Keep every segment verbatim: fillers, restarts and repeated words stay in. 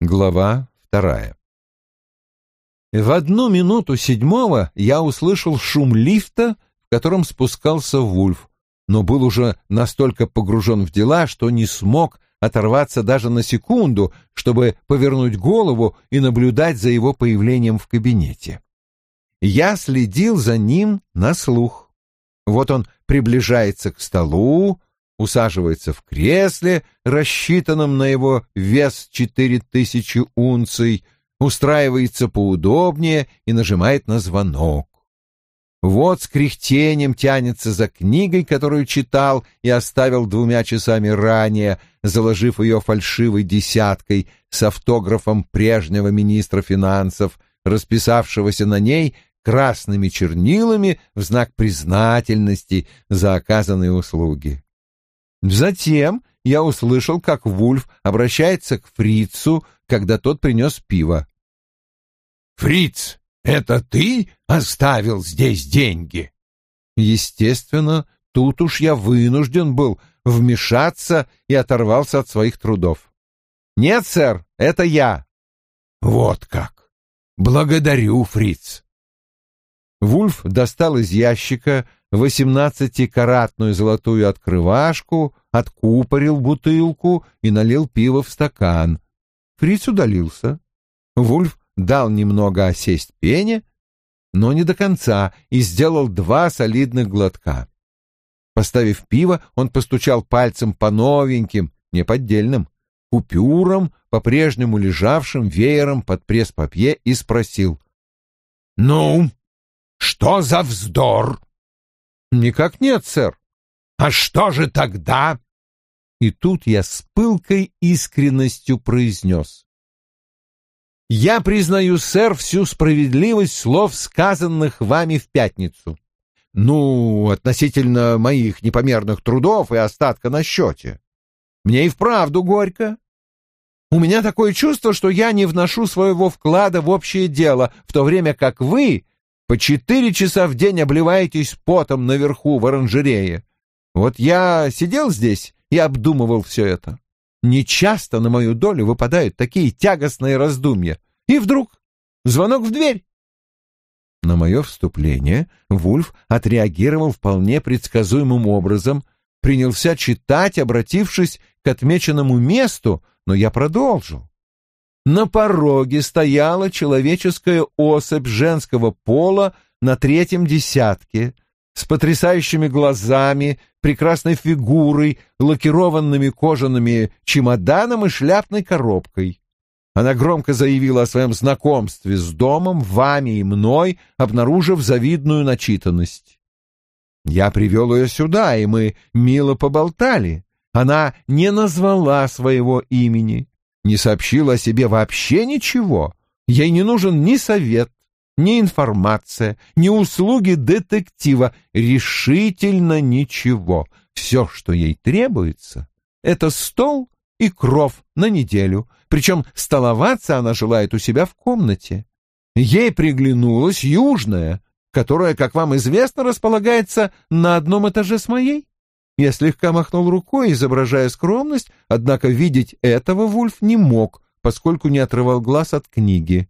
Глава вторая. В одну минуту седьмого я услышал шум лифта, в котором спускался Вульф, но был уже настолько погружен в дела, что не смог оторваться даже на секунду, чтобы повернуть голову и наблюдать за его появлением в кабинете. Я следил за ним на слух. Вот он приближается к столу, усаживается в кресле, рассчитанном на его вес четыре тысячи унций, устраивается поудобнее и нажимает на звонок. Вот с кряхтением тянется за книгой, которую читал и оставил двумя часами ранее, заложив ее фальшивой десяткой с автографом прежнего министра финансов, расписавшегося на ней красными чернилами в знак признательности за оказанные услуги. Затем я услышал, как Вульф обращается к Фрицу, когда тот принес пиво. «Фриц, это ты оставил здесь деньги?» Естественно, тут уж я вынужден был вмешаться и оторвался от своих трудов. «Нет, сэр, это я». «Вот как! Благодарю, Фриц». Вульф достал из ящика восемнадцатикаратную золотую открывашку, откупорил бутылку и налил пиво в стакан. Фриц удалился. Вульф дал немного осесть пене, но не до конца, и сделал два солидных глотка. Поставив пиво, он постучал пальцем по новеньким, не поддельным, купюрам, по-прежнему лежавшим веером под пресс-папье, и спросил: «Ну, что за вздор?» «Никак нет, сэр». «А что же тогда?» И тут я с пылкой искренностью произнес: «Я признаю, сэр, всю справедливость слов, сказанных вами в пятницу. Ну, относительно моих непомерных трудов и остатка на счете. Мне и вправду горько. У меня такое чувство, что я не вношу своего вклада в общее дело, в то время как вы по четыре часа в день обливаетесь потом наверху в оранжерее. Вот я сидел здесь и обдумывал все это. Нечасто на мою долю выпадают такие тягостные раздумья. И вдруг звонок в дверь». На мое вступление Вульф отреагировал вполне предсказуемым образом, принялся читать, обратившись к отмеченному месту, но я продолжил. На пороге стояла человеческая особь женского пола на третьем десятке, с потрясающими глазами, прекрасной фигурой, лакированными кожаными чемоданом и шляпной коробкой. Она громко заявила о своем знакомстве с домом, вами и мной, обнаружив завидную начитанность. Я привел ее сюда, и мы мило поболтали. Она не назвала своего имени, не сообщила о себе вообще ничего. Ей не нужен ни совет, ни информация, ни услуги детектива, решительно ничего. Все, что ей требуется, это стол и кров на неделю, причем столоваться она желает у себя в комнате. Ей приглянулась южная, которая, как вам известно, располагается на одном этаже с моей. Я слегка махнул рукой, изображая скромность, однако видеть этого Вульф не мог, поскольку не отрывал глаз от книги.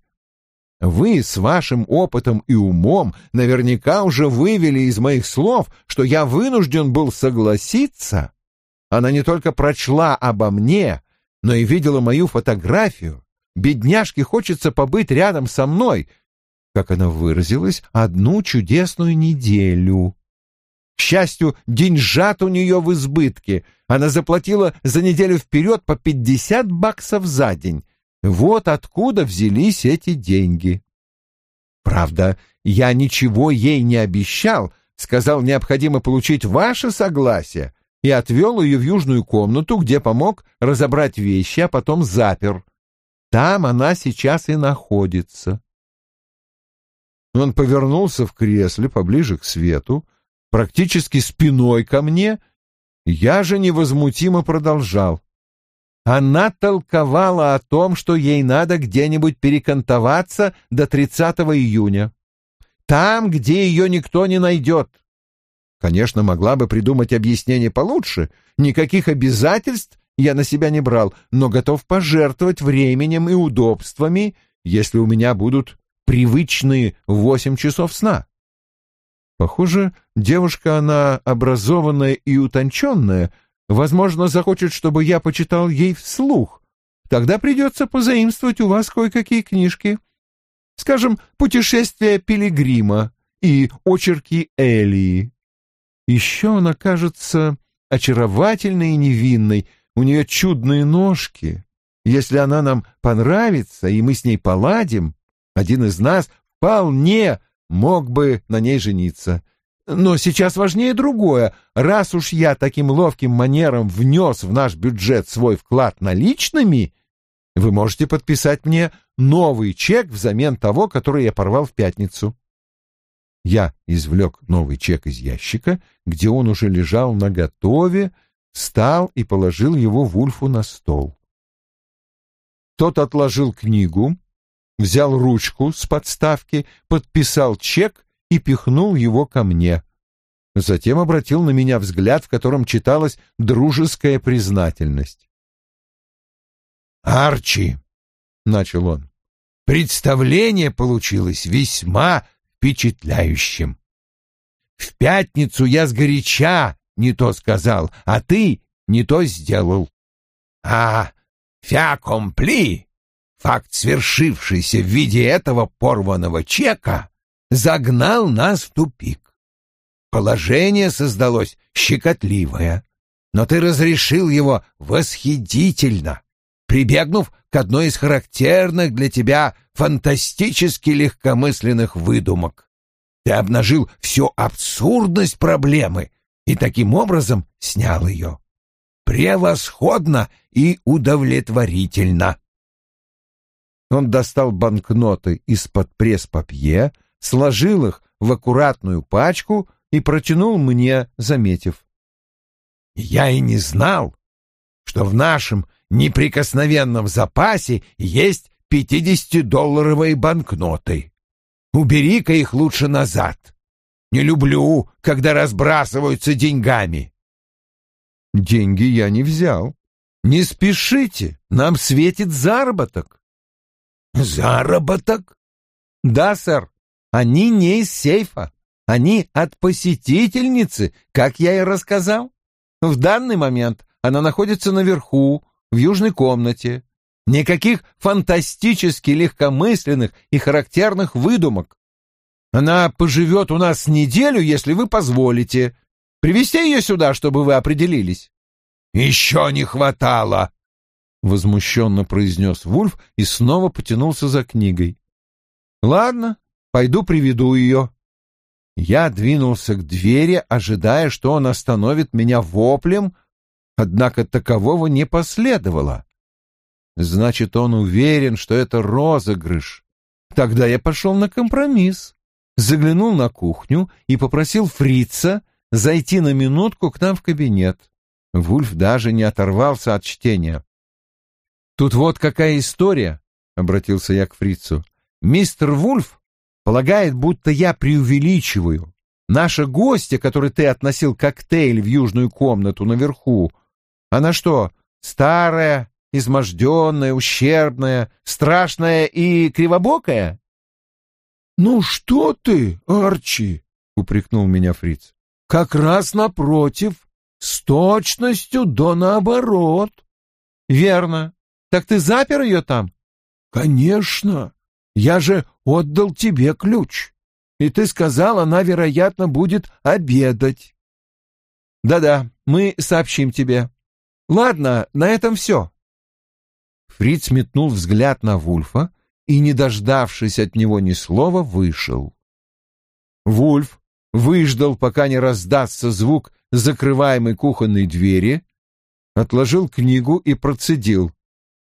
Вы с вашим опытом и умом наверняка уже вывели из моих слов, что я вынужден был согласиться. Она не только прочла обо мне, но и видела мою фотографию. Бедняжке хочется побыть рядом со мной, как она выразилась, одну чудесную неделю. К счастью, деньжат у нее в избытке. Она заплатила за неделю вперед по пятьдесят баксов за день. Вот откуда взялись эти деньги. Правда, я ничего ей не обещал, сказал, необходимо получить ваше согласие, и отвел ее в южную комнату, где помог разобрать вещи, а потом запер. Там она сейчас и находится. Он повернулся в кресле поближе к свету, практически спиной ко мне. Я же невозмутимо продолжал. Она толковала о том, что ей надо где-нибудь перекантоваться до тридцатого июня. Там, где ее никто не найдет. Конечно, могла бы придумать объяснение получше. Никаких обязательств я на себя не брал, но готов пожертвовать временем и удобствами, если у меня будут привычные восемь часов сна. Похоже, девушка она образованная и утонченная, возможно, захочет, чтобы я почитал ей вслух. Тогда придется позаимствовать у вас кое-какие книжки. Скажем, «Путешествие пилигрима» и «Очерки Элии». Еще она кажется очаровательной и невинной, у нее чудные ножки. Если она нам понравится, и мы с ней поладим, один из нас вполне мог бы на ней жениться. Но сейчас важнее другое. Раз уж я таким ловким манером внес в наш бюджет свой вклад наличными, вы можете подписать мне новый чек взамен того, который я порвал в пятницу. Я извлек новый чек из ящика, где он уже лежал наготове, встал и положил его Вульфу на стол. Тот отложил книгу, взял ручку с подставки, подписал чек и пихнул его ко мне. Затем обратил на меня взгляд, в котором читалась дружеская признательность. «Арчи», — начал он, — «представление получилось весьма впечатляющим. В пятницу я сгоряча не то сказал, а ты не то сделал. А «фя компли», факт, свершившийся в виде этого порванного чека, загнал нас в тупик. Положение создалось щекотливое, но ты разрешил его восхитительно, прибегнув к одной из характерных для тебя фантастически легкомысленных выдумок. Ты обнажил всю абсурдность проблемы и таким образом снял ее. Превосходно и удовлетворительно. Он достал банкноты из-под пресс-папье, сложил их в аккуратную пачку и протянул мне, заметив: «Я и не знал, что в нашем неприкосновенном запасе есть пятидесятидолларовые банкноты. Убери-ка их лучше назад. Не люблю, когда разбрасываются деньгами». «Деньги я не взял. Не спешите, нам светит заработок». «Заработок?» «Да, сэр. Они не из сейфа. Они от посетительницы, как я и рассказал. В данный момент она находится наверху, в южной комнате. Никаких фантастически легкомысленных и характерных выдумок. Она поживет у нас неделю, если вы позволите. Привезти ее сюда, чтобы вы определились». «Еще не хватало!» — возмущенно произнес Вульф и снова потянулся за книгой. «Ладно, пойду приведу ее». Я двинулся к двери, ожидая, что он остановит меня воплем, однако такового не последовало. Значит, он уверен, что это розыгрыш. Тогда я пошел на компромисс, заглянул на кухню и попросил фрица зайти на минутку к нам в кабинет. Вульф даже не оторвался от чтения. «Тут вот какая история», — обратился я к фрицу. «Мистер Вульф полагает, будто я преувеличиваю. Наша гостья, которой ты относил коктейль в южную комнату наверху, она что, старая, изможденная, ущербная, страшная и кривобокая?» «Ну что ты, Арчи?» — упрекнул меня фриц. «Как раз напротив, с точностью до наоборот». «Верно. Так ты запер ее там?» «Конечно. Я же отдал тебе ключ. И ты сказал, она, вероятно, будет обедать». «Да-да, мы сообщим тебе. Ладно, на этом все». Фриц метнул взгляд на Вульфа и, не дождавшись от него ни слова, вышел. Вульф выждал, пока не раздастся звук закрываемой кухонной двери, отложил книгу и процедил: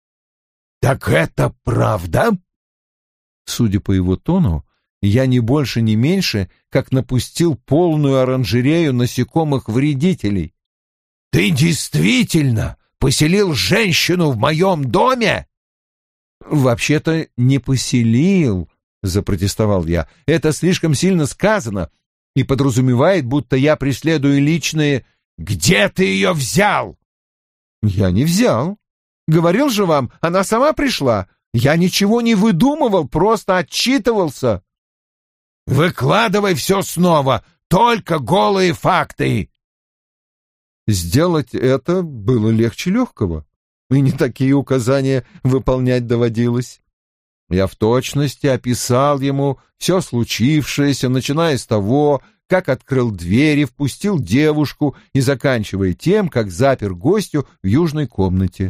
«Так это правда?» Судя по его тону, я ни больше, ни меньше, как напустил полную оранжерею насекомых-вредителей. «Ты действительно поселил женщину в моем доме?» «Вообще-то не поселил», — запротестовал я. «Это слишком сильно сказано и подразумевает, будто я преследую личные...» «Где ты ее взял?» Я не взял. Говорил же вам, она сама пришла. Я ничего не выдумывал, просто отчитывался. Выкладывай все снова, только голые факты. Сделать это было легче легкого, и не такие указания выполнять доводилось. Я в точности описал ему все случившееся, начиная с того, как открыл дверь и впустил девушку, и заканчивая тем, как запер гостю в южной комнате.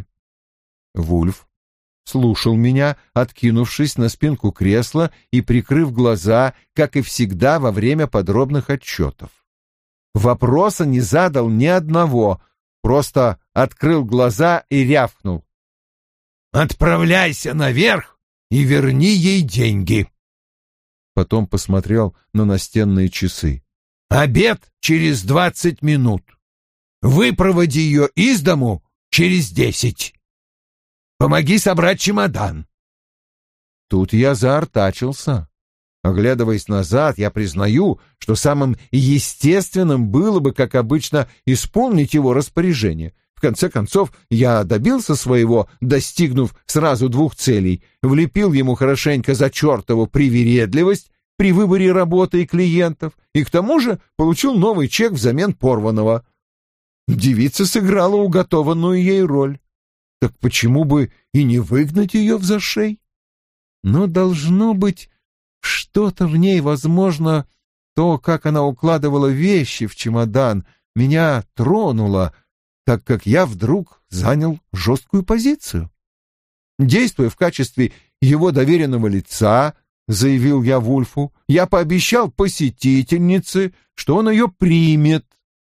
Вульф слушал меня, откинувшись на спинку кресла и прикрыв глаза, как и всегда во время подробных отчетов. Вопроса не задал ни одного, просто открыл глаза и рявкнул. «Отправляйся наверх и верни ей деньги!» Потом посмотрел на настенные часы. «Обед через двадцать минут. Выпроводи ее из дому через десять. Помоги собрать чемодан». Тут я заортачился. Оглядываясь назад, я признаю, что самым естественным было бы, как обычно, исполнить его распоряжение. В конце концов, я добился своего, достигнув сразу двух целей. Влепил ему хорошенько за чертову привередливость при выборе работы и клиентов, и к тому же получил новый чек взамен порванного. Девица сыграла уготованную ей роль. Так почему бы и не выгнать ее взашей? Но должно быть что-то в ней, возможно, то, как она укладывала вещи в чемодан, меня тронуло, так как я вдруг занял жесткую позицию. Действуя в качестве его доверенного лица, заявил я Вульфу, я пообещал посетительнице, что он ее примет.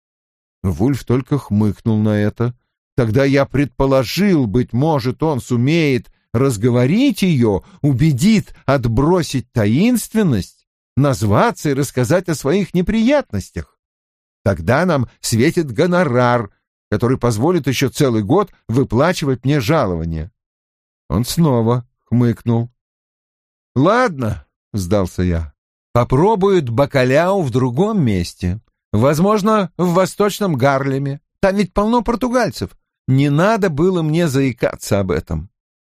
Вульф только хмыкнул на это. Тогда я предположил, быть может, он сумеет разговорить ее, убедит отбросить таинственность, назваться и рассказать о своих неприятностях. Тогда нам светит гонорар, который позволит еще целый год выплачивать мне жалование. Он снова хмыкнул. «Ладно», — сдался я, — «попробуют бакаляу в другом месте. Возможно, в Восточном Гарлеме. Там ведь полно португальцев. Не надо было мне заикаться об этом».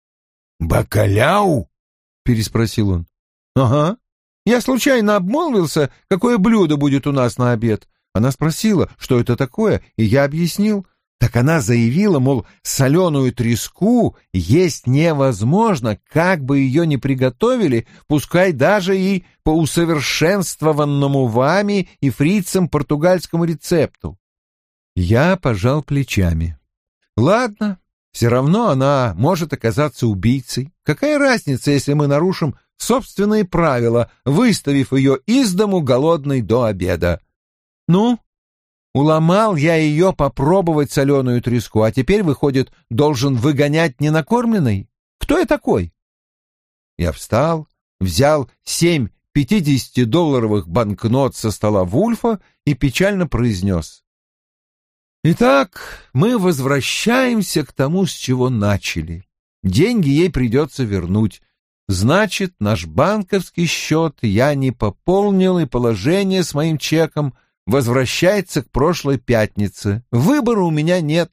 «Бакаляу?» — переспросил он. «Ага. Я случайно обмолвился, какое блюдо будет у нас на обед. Она спросила, что это такое, и я объяснил. Так она заявила, мол, соленую треску есть невозможно, как бы ее ни приготовили, пускай даже и по усовершенствованному вами и фрицам португальскому рецепту». Я пожал плечами. «Ладно, все равно она может оказаться убийцей. Какая разница, если мы нарушим собственные правила, выставив ее из дому голодной до обеда? Ну, уломал я ее попробовать соленую треску, а теперь, выходит, должен выгонять ненакормленной? Кто я такой?» Я встал, взял семь пятидесятидолларовых банкнот со стола Вульфа и печально произнес: «Итак, мы возвращаемся к тому, с чего начали. Деньги ей придется вернуть. Значит, наш банковский счет я не пополнил, и положение с моим чеком возвращается к прошлой пятнице. Выбора у меня нет».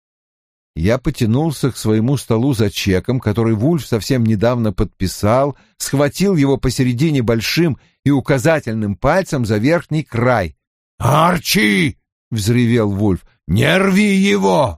Я потянулся к своему столу за чеком, который Вульф совсем недавно подписал, схватил его посередине большим и указательным пальцем за верхний край. «Арчи!» — взревел Вульф. «Не рви его!»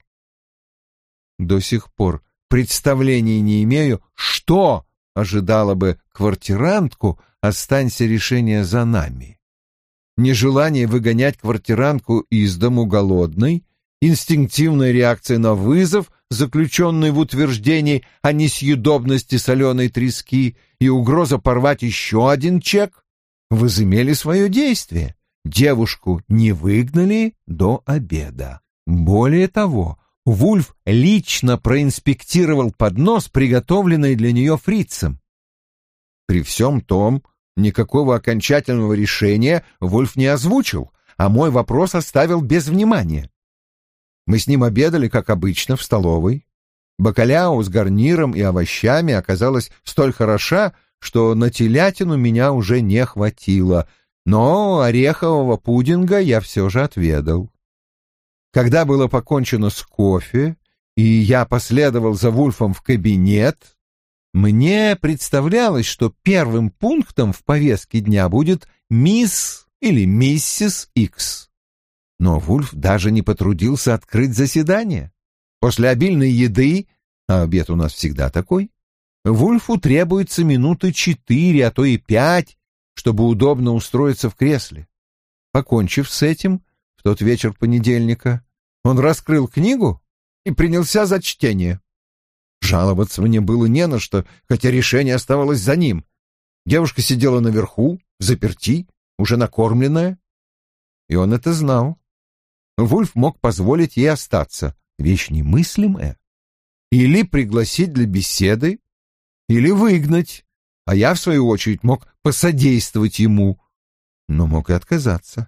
До сих пор представления не имею, что ожидало бы квартирантку, останься решение за нами. Нежелание выгонять квартирантку из дому голодной, инстинктивная реакция на вызов, заключенный в утверждении о несъедобности соленой трески, и угроза порвать еще один чек возымели свое действие. Девушку не выгнали до обеда. Более того, Вульф лично проинспектировал поднос, приготовленный для нее фрицем. При всем том, никакого окончательного решения Вульф не озвучил, а мой вопрос оставил без внимания. Мы с ним обедали, как обычно, в столовой. Бакаляу с гарниром и овощами оказалась столь хороша, что на телятину меня уже не хватило, но орехового пудинга я все же отведал. Когда было покончено с кофе, и я последовал за Вульфом в кабинет, мне представлялось, что первым пунктом в повестке дня будет мисс или миссис Икс. Но Вульф даже не потрудился открыть заседание. После обильной еды, а обед у нас всегда такой, Вульфу требуется минуты четыре, а то и пять, чтобы удобно устроиться в кресле. Покончив с этим, в тот вечер понедельника, он раскрыл книгу и принялся за чтение. Жаловаться мне было не на что, хотя решение оставалось за ним. Девушка сидела наверху, взаперти, уже накормленная, и он это знал. Вульф мог позволить ей остаться, вещь немыслимая, или пригласить для беседы, или выгнать, а я, в свою очередь, мог посодействовать ему, но мог и отказаться.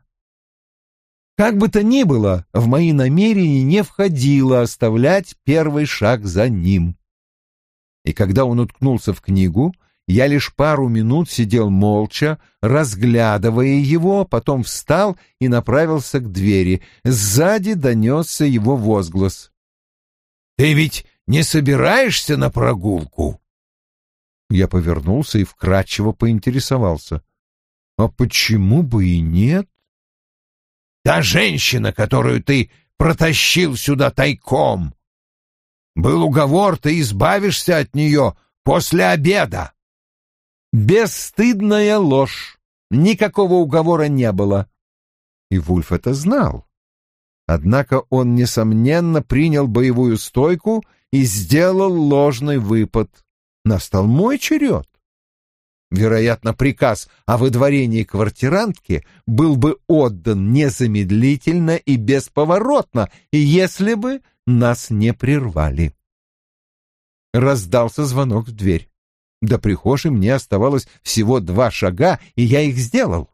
Как бы то ни было, в мои намерения не входило оставлять первый шаг за ним. И когда он уткнулся в книгу, я лишь пару минут сидел молча, разглядывая его, потом встал и направился к двери. Сзади донесся его возглас. «Ты ведь не собираешься на прогулку?» Я повернулся и вкратчиво поинтересовался. «А почему бы и нет?» «Та женщина, которую ты протащил сюда тайком. Был уговор, ты избавишься от нее после обеда». Бесстыдная ложь. Никакого уговора не было. И Вульф это знал. Однако он, несомненно, принял боевую стойку и сделал ложный выпад. Настал мой черед. Вероятно, приказ о выдворении квартирантки был бы отдан незамедлительно и бесповоротно, если бы нас не прервали. Раздался звонок в дверь. До прихожей мне оставалось всего два шага, и я их сделал.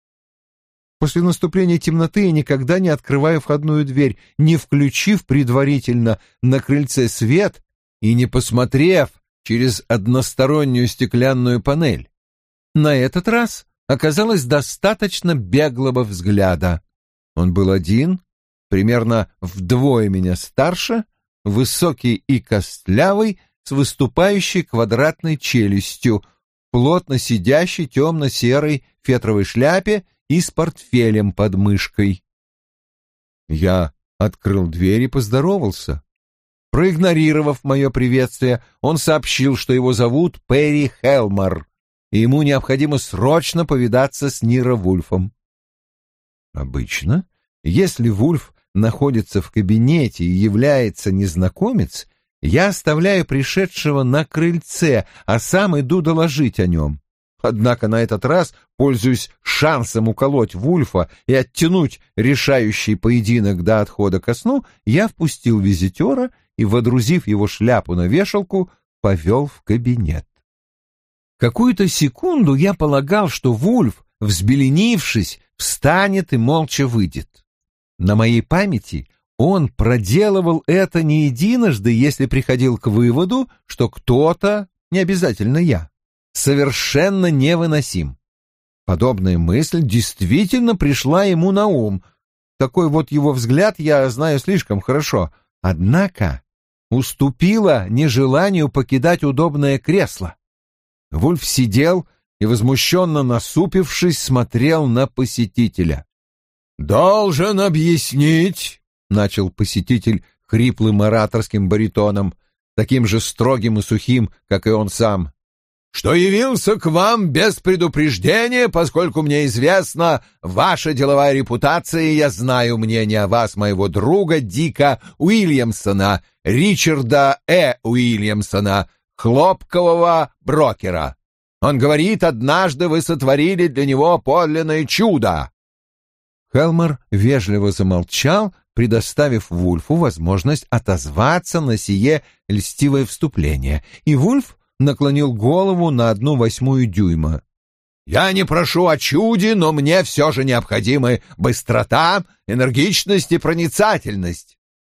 После наступления темноты я никогда не открываю входную дверь, не включив предварительно на крыльце свет и не посмотрев через одностороннюю стеклянную панель. На этот раз оказалось достаточно беглого взгляда. Он был один, примерно вдвое меня старше, высокий и костлявый, с выступающей квадратной челюстью, плотно сидящей темно-серой фетровой шляпе и с портфелем под мышкой. Я открыл дверь и поздоровался. Проигнорировав мое приветствие, он сообщил, что его зовут Перри Хелмар, и ему необходимо срочно повидаться с Ниро Вульфом. Обычно, если Вульф находится в кабинете и является незнакомец, я оставляю пришедшего на крыльце, а сам иду доложить о нем. Однако на этот раз, пользуясь шансом уколоть Вульфа и оттянуть решающий поединок до отхода ко сну, я впустил визитера и, водрузив его шляпу на вешалку, повел в кабинет. Какую-то секунду я полагал, что Вульф, взбеленившись, встанет и молча выйдет. На моей памяти он проделывал это не единожды, если приходил к выводу, что кто-то, не обязательно я, совершенно невыносим. Подобная мысль действительно пришла ему на ум. Такой вот его взгляд я знаю слишком хорошо. Однако уступила нежеланию покидать удобное кресло. Вульф сидел и, возмущенно насупившись, смотрел на посетителя. «Должен объяснить», — начал посетитель хриплым ораторским баритоном, таким же строгим и сухим, как и он сам, «что явился к вам без предупреждения, поскольку мне известна ваша деловая репутация, и я знаю мнение о вас моего друга Дика Уильямсона, Ричарда Э. Уильямсона, хлопкового брокера. Он говорит, однажды вы сотворили для него подлинное чудо». Хелмар вежливо замолчал, предоставив Вульфу возможность отозваться на сие льстивое вступление, и Вульф наклонил голову на одну восьмую дюйма. «Я не прошу о чуде, но мне все же необходимы быстрота, энергичность и проницательность».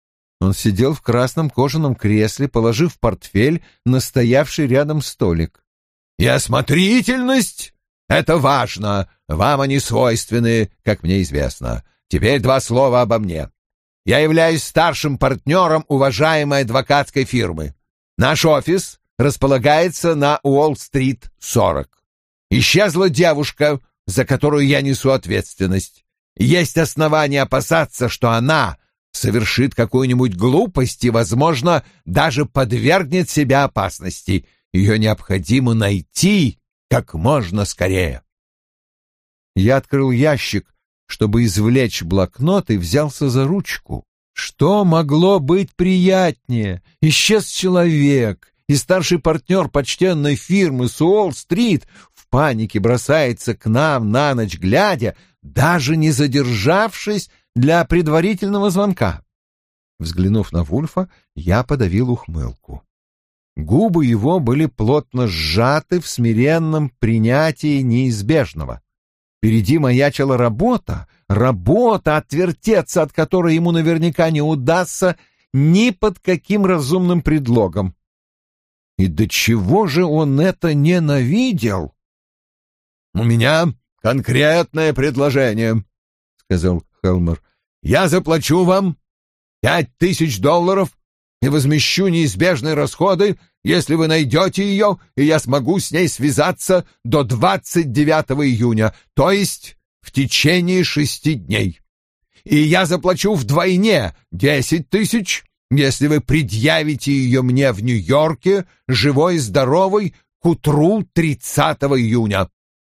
Он сидел в красном кожаном кресле, положив портфель на стоявший рядом столик. «И осмотрительность — это важно, вам они свойственны, как мне известно. Теперь два слова обо мне. Я являюсь старшим партнером уважаемой адвокатской фирмы. Наш офис располагается на Уолл-стрит сорок. Исчезла девушка, за которую я несу ответственность. Есть основания опасаться, что она совершит какую-нибудь глупость и, возможно, даже подвергнет себя опасности. Ее необходимо найти как можно скорее. Я открыл ящик, чтобы извлечь блокнот, и взялся за ручку. Что могло быть приятнее? Исчез человек, и старший партнер почтенной фирмы с Уолл-стрит в панике бросается к нам на ночь глядя, даже не задержавшись для предварительного звонка. Взглянув на Вульфа, я подавил ухмылку. Губы его были плотно сжаты в смиренном принятии неизбежного. Впереди маячила работа, работа, отвертеться от которой ему наверняка не удастся ни под каким разумным предлогом. И до чего же он это ненавидел? — У меня конкретное предложение, — сказал Хелмер. — Я заплачу вам пять тысяч долларов и возмещу неизбежные расходы, если вы найдете ее, и я смогу с ней связаться до двадцать девятого июня, то есть в течение шести дней. И я заплачу вдвойне десять тысяч, если вы предъявите ее мне в Нью-Йорке, живой и здоровой, к утру тридцатого июня.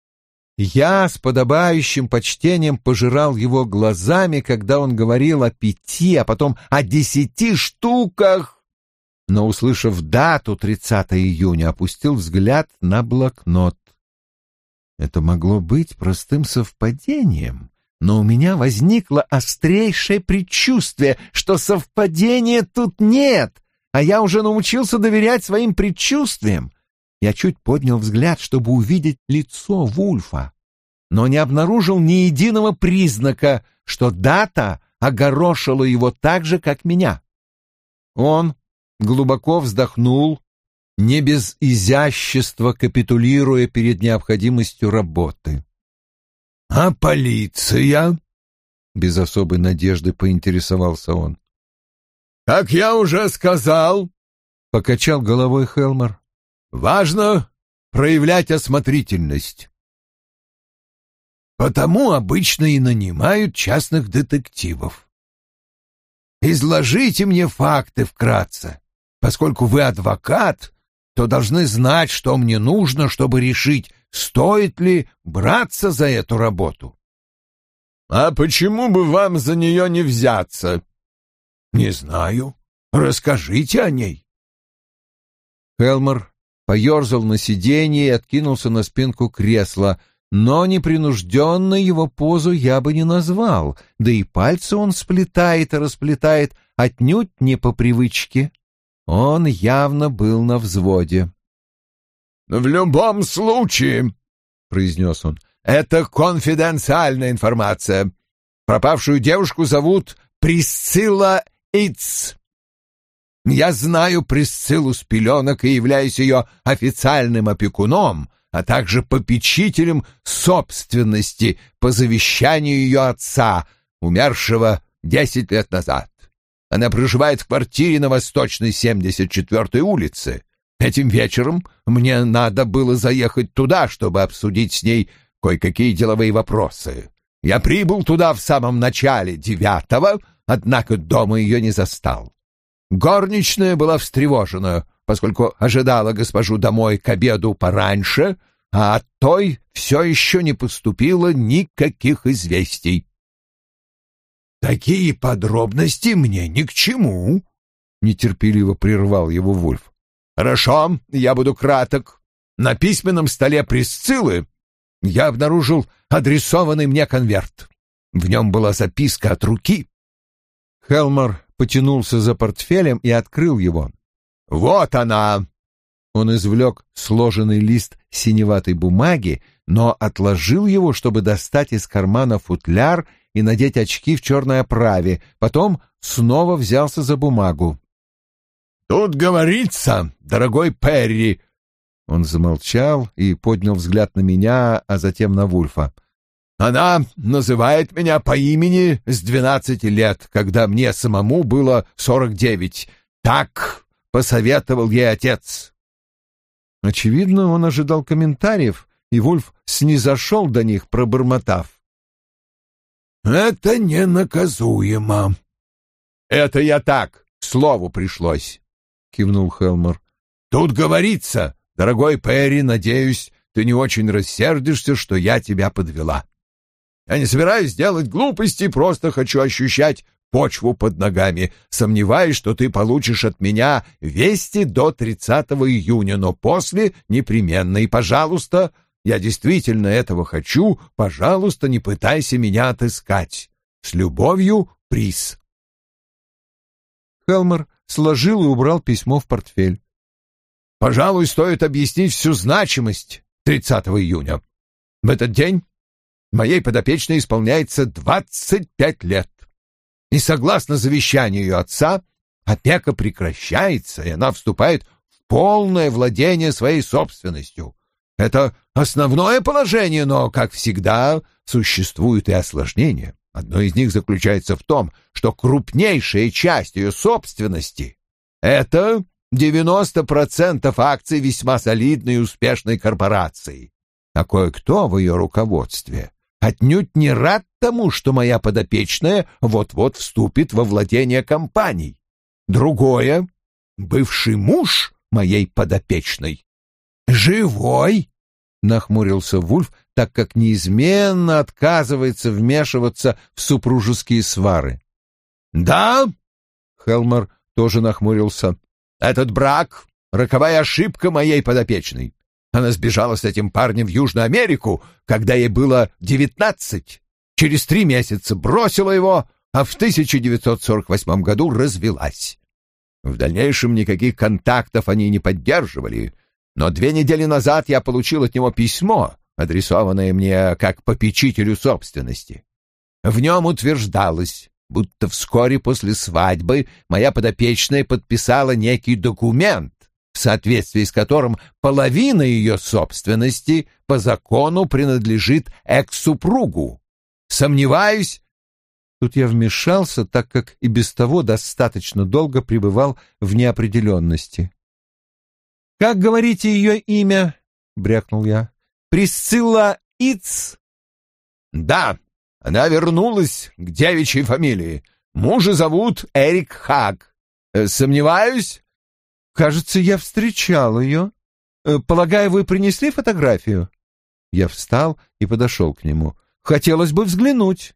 Я с подобающим почтением пожирал его глазами, когда он говорил о пяти, а потом о десяти штуках, но, услышав дату тридцатого июня, опустил взгляд на блокнот. Это могло быть простым совпадением, но у меня возникло острейшее предчувствие, что совпадения тут нет, а я уже научился доверять своим предчувствиям. Я чуть поднял взгляд, чтобы увидеть лицо Вульфа, но не обнаружил ни единого признака, что дата огорошила его так же, как меня. Он глубоко вздохнул, не без изящества капитулируя перед необходимостью работы. — А полиция? — без особой надежды поинтересовался он. — Как я уже сказал, — покачал головой Хелмер, — важно проявлять осмотрительность. Потому обычно и нанимают частных детективов. Изложите мне факты вкратце. Поскольку вы адвокат, то должны знать, что мне нужно, чтобы решить, стоит ли браться за эту работу. — А почему бы вам за нее не взяться? — Не знаю. Расскажите о ней. Хелмер поерзал на сиденье и откинулся на спинку кресла, но непринужденной его позу я бы не назвал, да и пальцы он сплетает и расплетает отнюдь не по привычке. Он явно был на взводе. — В любом случае, — произнес он, — это конфиденциальная информация. Пропавшую девушку зовут Присцилла Итс. Я знаю Присциллу с пеленок и являюсь ее официальным опекуном, а также попечителем собственности по завещанию ее отца, умершего десять лет назад. Она проживает в квартире на Восточной семьдесят четвёртой улице. Этим вечером мне надо было заехать туда, чтобы обсудить с ней кое-какие деловые вопросы. Я прибыл туда в самом начале девятого, однако дома ее не застал. Горничная была встревожена, поскольку ожидала госпожу домой к обеду пораньше, а от той все еще не поступило никаких известий. «Такие подробности мне ни к чему», — нетерпеливо прервал его Вульф. «Хорошо, я буду краток. На письменном столе Присциллы я обнаружил адресованный мне конверт. В нем была записка от руки». Хелмер потянулся за портфелем и открыл его. «Вот она!» Он извлек сложенный лист синеватой бумаги, но отложил его, чтобы достать из кармана футляр и надеть очки в черной оправе. Потом снова взялся за бумагу. «Тут говорится, дорогой Перри...» Он замолчал и поднял взгляд на меня, а затем на Вульфа. Она называет меня по имени с двенадцати лет, когда мне самому было сорок девять. Так посоветовал ей отец». Очевидно, он ожидал комментариев, и Вульф снизошел до них, пробормотав: «Это ненаказуемо». «Это я так, к слову пришлось», — кивнул Хелмер. «Тут говорится, дорогой Перри, надеюсь, ты не очень рассердишься, что я тебя подвела. Я не собираюсь делать глупости, просто хочу ощущать почву под ногами. Сомневаюсь, что ты получишь от меня вести до тридцатого июня, но после непременно. И, пожалуйста, я действительно этого хочу, пожалуйста, не пытайся меня отыскать. С любовью, Приз». Хелмер сложил и убрал письмо в портфель. «Пожалуй, стоит объяснить всю значимость тридцатого июня. В этот день моей подопечной исполняется двадцать пять лет. И согласно завещанию ее отца, опека прекращается, и она вступает в полное владение своей собственностью. Это основное положение, но, как всегда, существуют и осложнения. Одно из них заключается в том, что крупнейшая часть ее собственности — это девяносто процентов акций весьма солидной и успешной корпорации. А кое-кто в ее руководстве отнюдь не рад тому, что моя подопечная вот-вот вступит во владение компанией. Другое — бывший муж моей подопечной. Живой, — нахмурился Вульф, так как неизменно отказывается вмешиваться в супружеские свары. «Да», — Хелмер тоже нахмурился, — «этот брак — роковая ошибка моей подопечной. Она сбежала с этим парнем в Южную Америку, когда ей было девятнадцать. Через три месяца бросила его, а в тысяча девятьсот сорок восьмом году развелась. В дальнейшем никаких контактов они не поддерживали, но две недели назад я получил от него письмо, адресованное мне как попечителю собственности. В нем утверждалось, будто вскоре после свадьбы моя подопечная подписала некий документ, в соответствии с которым половина ее собственности по закону принадлежит экс-супругу. Сомневаюсь...» Тут я вмешался, так как и без того достаточно долго пребывал в неопределенности. «Как говорите ее имя?» — брякнул я. «Присцилла Иц?» «Да, она вернулась к девичьей фамилии. Мужа зовут Эрик Хаг. Сомневаюсь...» «Кажется, я встречал ее. Полагаю, вы принесли фотографию?» Я встал и подошел к нему. «Хотелось бы взглянуть».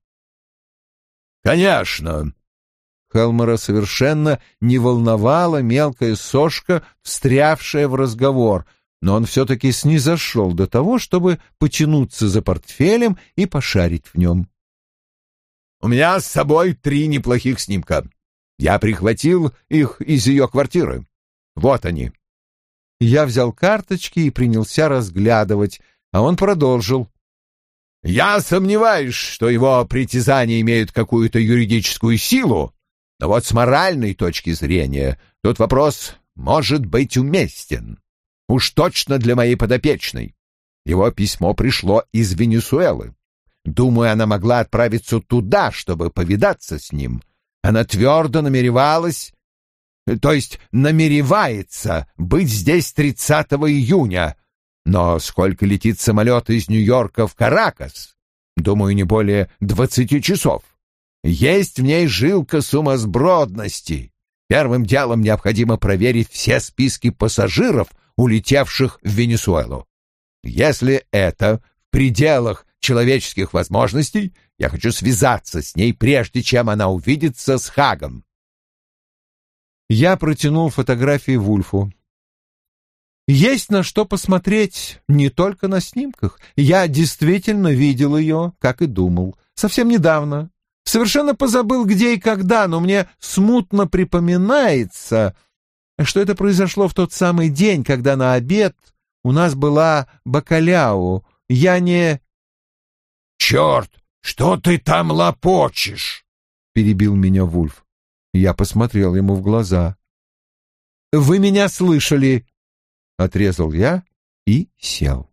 «Конечно». Хелмера совершенно не волновала мелкая сошка, встрявшая в разговор, но он все-таки снизошел до того, чтобы потянуться за портфелем и пошарить в нем. «У меня с собой три неплохих снимка. Я прихватил их из ее квартиры. Вот они». Я взял карточки и принялся разглядывать, а он продолжил. «Я сомневаюсь, что его притязания имеют какую-то юридическую силу, но вот с моральной точки зрения тут вопрос может быть уместен. Уж точно для моей подопечной. Его письмо пришло из Венесуэлы. Думаю, она могла отправиться туда, чтобы повидаться с ним. Она твердо намеревалась... то есть намеревается быть здесь тридцатого июня. Но сколько летит самолет из Нью-Йорка в Каракас? Думаю, не более двадцати часов. Есть в ней жилка сумасбродности. Первым делом необходимо проверить все списки пассажиров, улетевших в Венесуэлу. Если это в пределах человеческих возможностей, я хочу связаться с ней, прежде чем она увидится с Хагом». Я протянул фотографии Вульфу. «Есть на что посмотреть, не только на снимках. Я действительно видел ее, как и думал, совсем недавно. Совершенно позабыл, где и когда, но мне смутно припоминается, что это произошло в тот самый день, когда на обед у нас была бакаляу. Я не...» «Черт, что ты там лопочешь?» — перебил меня Вульф. Я посмотрел ему в глаза. «Вы меня слышали?» — отрезал я и сел.